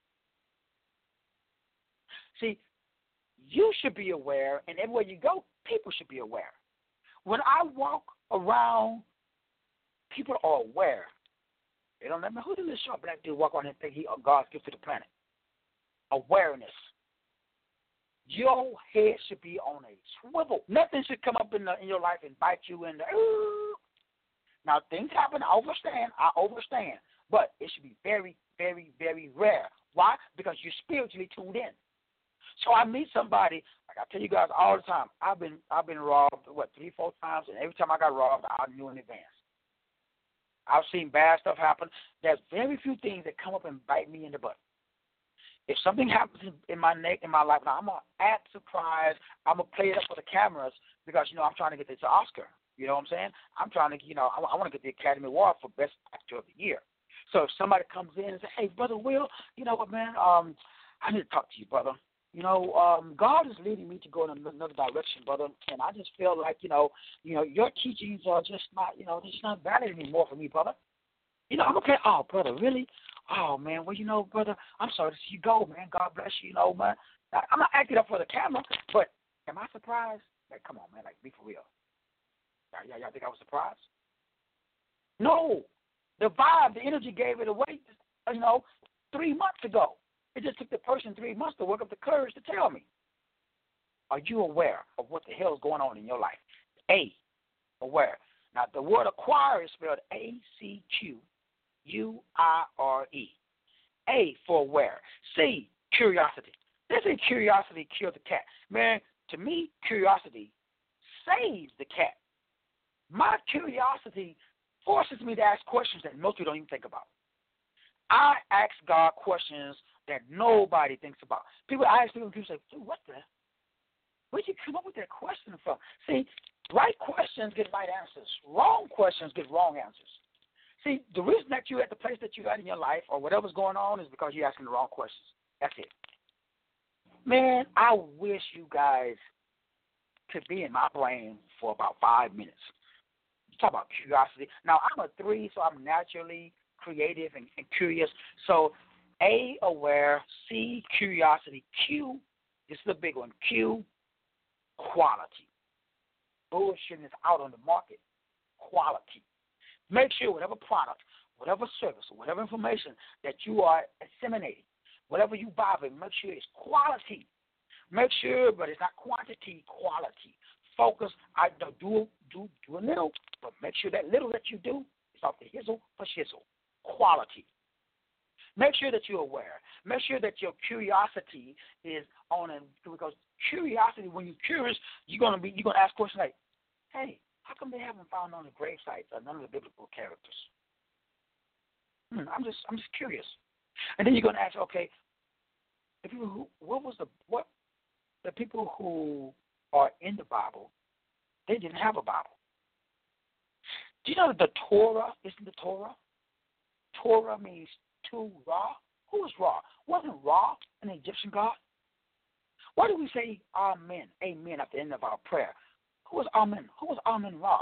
See, you should be aware, and everywhere you go, people should be aware. When I walk around, people are aware. They don't let me, who did this short black dude walk around and think he God's gift to the planet? Awareness. Your head should be on a swivel. Nothing should come up in, the, in your life and bite you in the, ooh. Now, things happen. I understand. I understand. But it should be very, very, very rare. Why? Because you're spiritually tuned in. So I meet somebody, like I tell you guys all the time, I've been I've been robbed, what, three, four times, and every time I got robbed, I knew in advance. I've seen bad stuff happen. There's very few things that come up and bite me in the butt. If something happens in my neck, in my life, now I'm going to act surprised. I'm going to play it up for the cameras because, you know, I'm trying to get this Oscar. You know what I'm saying? I'm trying to, you know, I, I want to get the Academy Award for Best Actor of the Year. So if somebody comes in and says, hey, Brother Will, you know what, man, um, I need to talk to you, brother. You know, um, God is leading me to go in another direction, brother, and I just feel like, you know, you know, your teachings are just not, you know, they're just not valid anymore for me, brother. You know, I'm okay. Oh, brother, really? Oh, man, well, you know, brother, I'm sorry to see you go, man. God bless you, you know, man. I'm not acting up for the camera, but am I surprised? Like, come on, man, like, be for real. Y'all, y'all think I was surprised? No. The vibe, the energy gave it away, you know, three months ago. It just took the person three months to work up the courage to tell me. Are you aware of what the hell is going on in your life? A, aware. Now, the word acquire is spelled A C Q U I R E. A for aware. C, curiosity. They say curiosity killed the cat. Man, to me, curiosity saves the cat. My curiosity forces me to ask questions that most people don't even think about. I ask God questions that nobody thinks about. People, I ask people, and people say, dude, what the? Where'd you come up with that question from? See, right questions get right answers. Wrong questions get wrong answers. See, the reason that you're at the place that you're at in your life or whatever's going on is because you're asking the wrong questions. That's it. Man, I wish you guys could be in my brain for about five minutes. Talk about curiosity. Now, I'm a three, so I'm naturally creative and, and curious. So, A, aware, C, curiosity, Q, this is the big one, Q, quality. Bullshit is out on the market. Quality. Make sure whatever product, whatever service, whatever information that you are disseminating, whatever you buy, make sure it's quality. Make sure, but it's not quantity, quality. Focus. I do do do a little, but make sure that little that you do is off the hizzle for shizzle. Quality. Make sure that you're aware. Make sure that your curiosity is on, and because curiosity, when you're curious, you're gonna be you're gonna ask questions like, "Hey, how come they haven't found on the grave sites or none of the biblical characters?" Hmm, I'm just I'm just curious. And then you're gonna ask, okay, the people who what was the what the people who are in the Bible, they didn't have a Bible. Do you know that the Torah isn't the Torah? Torah means to Ra. Who is Ra? Wasn't Ra an Egyptian god? Why do we say Amen, Amen at the end of our prayer? Who was Amen? Who was Amen Ra?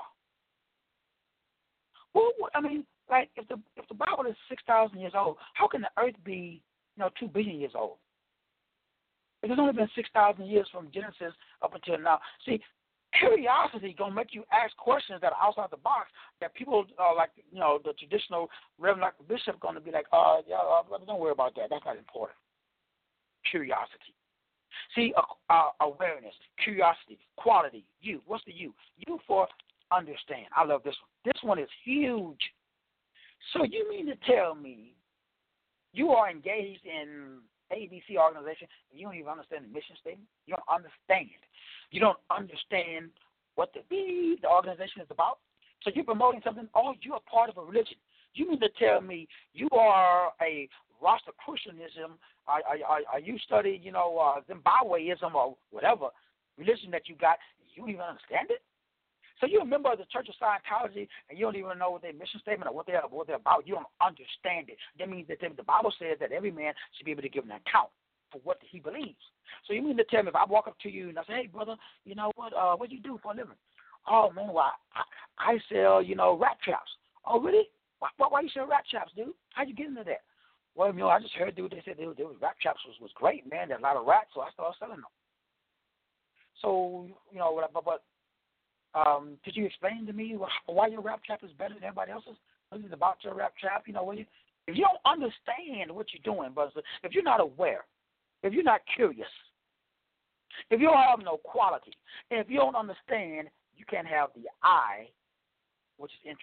Well, I mean, like if the if the Bible is six thousand years old, how can the Earth be, you know, two billion years old? It's only been six thousand years from Genesis up until now. See, curiosity gonna make you ask questions that are outside the box that people uh, like, you know, the traditional Reverend like the bishop gonna be like, uh, yeah, uh, don't worry about that. That's not important. Curiosity. See, uh, uh, awareness, curiosity, quality. You. What's the you? You for understand. I love this one. This one is huge. So you mean to tell me you are engaged in A B C organization, and you don't even understand the mission statement? You don't understand. You don't understand what the the organization is about. So you're promoting something. Oh, you're a part of a religion. You mean to tell me you are a Rastafarianism? Are, are, are you study, you know, uh, Zimbabweism or whatever religion that you got? You don't even understand it. So you're a member of the Church of Scientology, and you don't even know what their mission statement or what they're what they're about. You don't understand it. That means that the Bible says that every man should be able to give an account for what he believes. So you mean to tell me if I walk up to you and I say, hey, brother, you know what? Uh, what do you do for a living? Oh, man, well, I, I sell, you know, rat traps. Oh, really? Why, why you sell rat traps, dude? How'd you get into that? Well, you know, I just heard, dude, they said they, they was, rat traps was, was great, man. There's a lot of rats, so I started selling them. So, you know, but, but um, could you explain to me why your rap trap is better than everybody else's? What is it about your rap trap? You know, when you, if you don't understand what you're doing, brother, if you're not aware, if you're not curious, if you don't have no quality, and if you don't understand, you can't have the I, which is interest.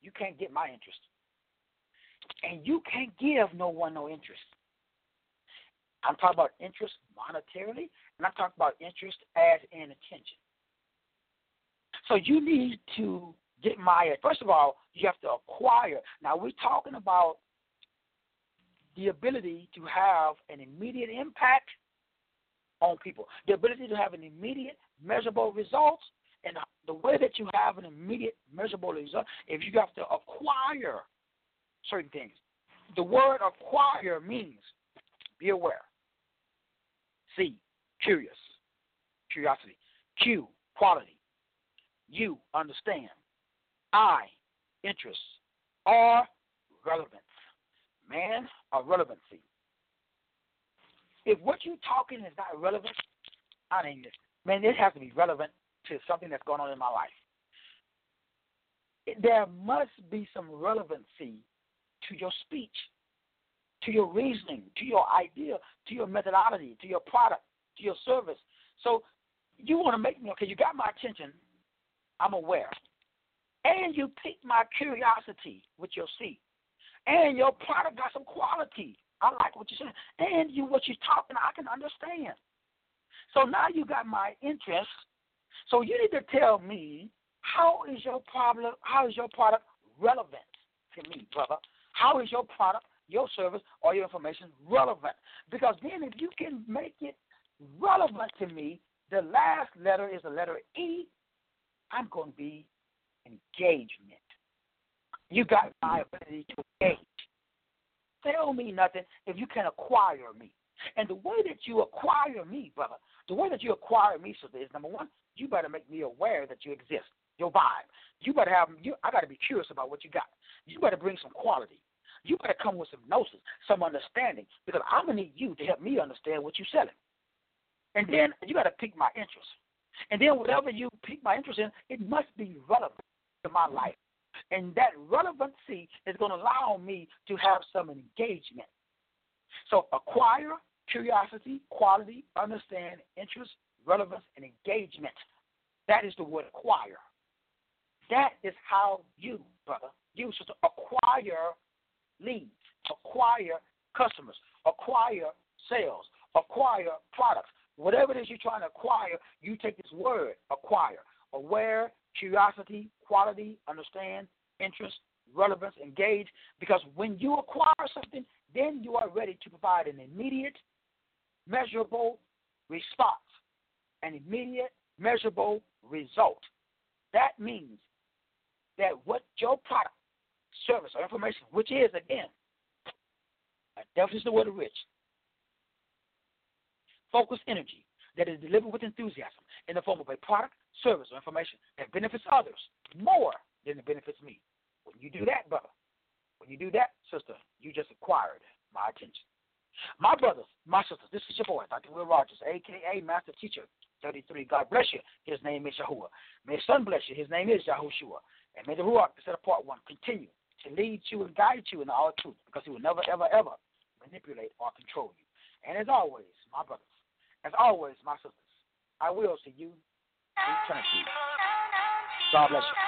You can't get my interest. And you can't give no one no interest. I'm talking about interest monetarily, and I'm talking about interest as in attention. So you need to get my, first of all, you have to acquire. Now, we're talking about the ability to have an immediate impact on people, the ability to have an immediate measurable results, and the way that you have an immediate measurable result, if you have to acquire certain things. The word acquire means be aware. C, curious, curiosity. Q, quality. U, understand. I, interest. R, relevance. Man, a relevancy. If what you're talking is not relevant, I ain't listening. Man, it has to be relevant to something that's going on in my life. There must be some relevancy to your speech, to your reasoning, to your idea, to your methodology, to your product, to your service. So you want to make me, okay, you got my attention, I'm aware. And you piqued my curiosity with your seat. And your product got some quality. I like what you're saying. And you, what you're talking, I can understand. So now you got my interest. So you need to tell me, how is your problem, how is your product relevant to me, brother? How is your product, your service, or your information relevant? Because then if you can make it relevant to me, the last letter is the letter E, I'm going to be engagement. You got my ability to engage. Tell me nothing if you can acquire me. And the way that you acquire me, brother, the way that you acquire me, sister, is number one, you better make me aware that you exist, your vibe. You better have, you, I got to be curious about what you got. You better bring some quality. You better come with some gnosis, some understanding, because I'm going to need you to help me understand what you're selling. And then you got to pique my interest. And then whatever you pique my interest in, it must be relevant to my life. And that relevancy is going to allow me to have some engagement. So acquire, curiosity, quality, understand, interest, relevance, and engagement. That is the word acquire. That is how you, brother, you should acquire leads, acquire customers, acquire sales, acquire products. Whatever it is you're trying to acquire, you take this word, acquire. Aware, curiosity, quality, understand, interest, relevance, engage. Because when you acquire something, then you are ready to provide an immediate, measurable response, an immediate, measurable result. That means that what your product, service, or information, which is, again, a definition of the word rich, focused energy that is delivered with enthusiasm in the form of a product, service, or information that benefits others more than it benefits me. When you do that, brother, when you do that, sister, you just acquired my attention. My brothers, my sisters, this is your boy, Doctor Will Rogers, a k a. Master Teacher thirty-three. God bless you. His name is Yahuwah. May His Son bless you. His name is Yahushua. And may the Ruach, the set apart one, continue to lead you and guide you in all truth, because He will never, ever, ever manipulate or control you. And as always, my brothers, as always, my sisters, I will see you in eternity. God bless you.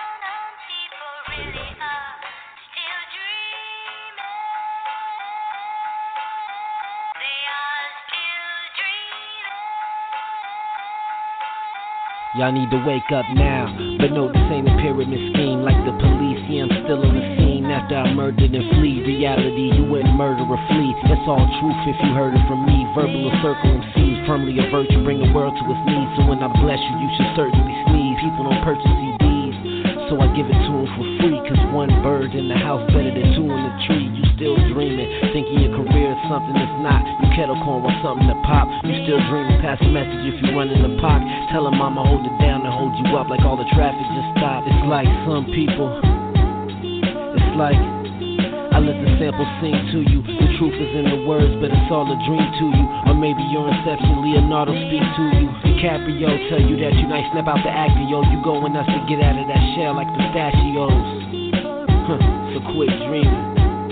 Y'all need to wake up now, but no, this ain't a pyramid scheme. Like the police, yeah, I'm still on the scene. After I murdered and flee, reality, you wouldn't murder or flee. That's all truth if you heard it from me. Verbal or circle M Cs, firmly a virtue, bring the world to its knees. So when I bless you, you should certainly sneeze. People don't purchase C Ds, so I give it to them for free. Cause one bird in the house better than two in the tree. You still dreaming, thinking your career is something that's not. You kettle corn want something to pop. You still dreaming, pass a message if you run in the pocket. Tell them I'ma hold it down and hold you up like all the traffic just stopped. It's like some people, it's like I let the sample sing to you. The truth is in the words, but it's all a dream to you. Or maybe your inception, Leonardo speak to you. DiCaprio tell you that you nice, snap out the acting, yo. You going nuts to get out of that shell like pistachios. Huh, so quit dreaming.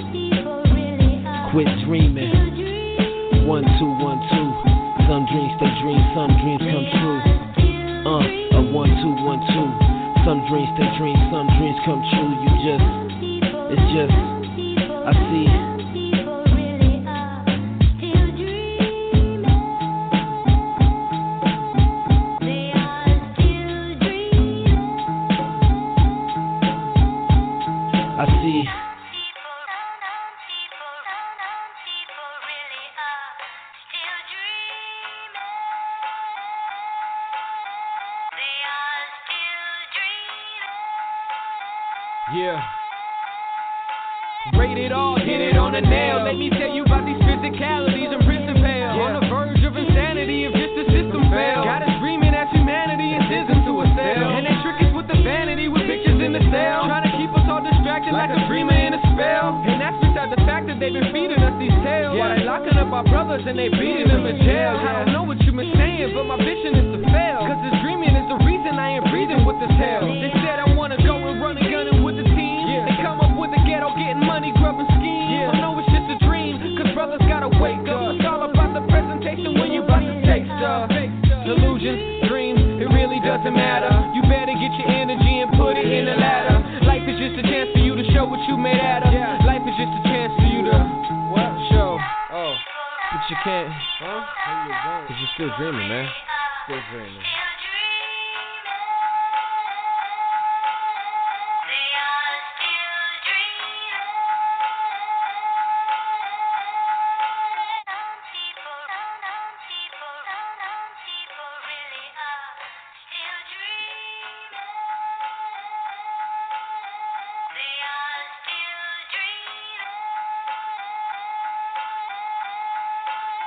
Quit dreaming. One, two, one, two. Some dreams stay dreams, some dreams come true. Uh, a one, two, one, two. Some dreams stay dreams, some dreams come true. You just Yeah. Rated all, hit it on the nail. Let me tell you about these physicalities and prison pale. Yeah. On the verge of insanity if just the system fails. Got us dreaming as humanity and isn't to a sale. And they trick us with the vanity with pictures in the cell. Trying to keep us all distracted like a dreamer in a spell. And that's beside the fact that they've been feeding us these tales. Yeah. While they locking up our brothers and they beating them in jail. Yeah. I don't know what you been saying, but my vision is to fail. Cause this dreaming is the reason I ain't breathing with this hell. They said I wanna go and run and gunning with the team. Yeah. They come up with the ghetto, getting money, grubbing schemes. Yeah. I know it's just a dream, cause brothers gotta wake up. It's all about the presentation when you about to take stuff. Delusions, dreams, it really doesn't matter. You better get your energy and put it in the ladder. Life is just a chance for you to show what you made out of. Yeah. Life is just a chance for you to what? Show. Oh, but you can't. Huh? Cause you're still dreaming, man. Still dreaming.